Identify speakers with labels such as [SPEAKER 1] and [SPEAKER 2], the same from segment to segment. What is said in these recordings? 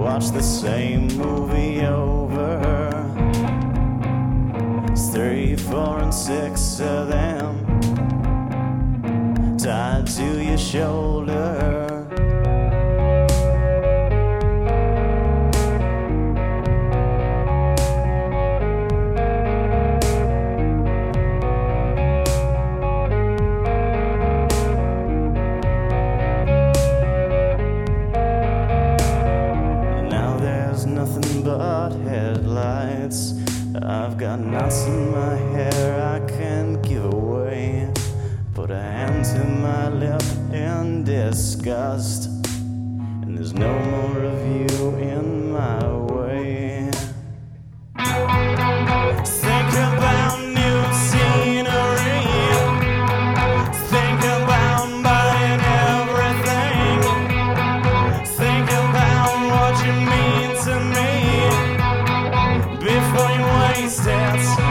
[SPEAKER 1] watch the same movie over. It's 3, 4, and 6 of them tied to your shoulder. Nothing but headlights. I've got knots in my hair I can't give away. Put a hand to my lip in disgust, and there's no more of you in my way. Think about new scenery. Think about buying everything. Think about what you mean to me before you waste it.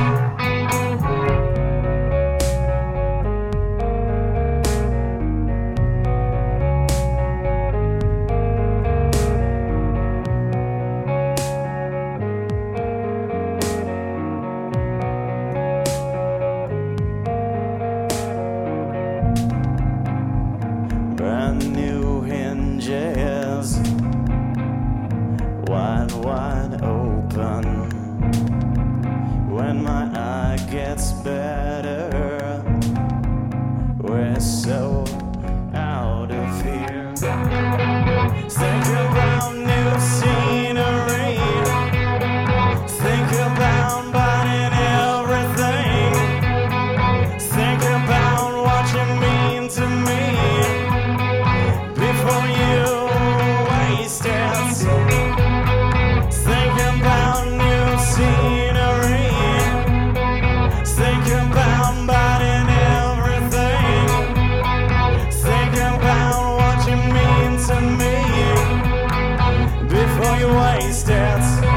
[SPEAKER 1] Brand new hinges, wide open. When my eye gets better, we're so out of here. Think about new scenery. Think about buying everything. Think about what you mean to me before you waste it. Think about new scenery. Think about buying everything. Think about what you mean to me before you waste it.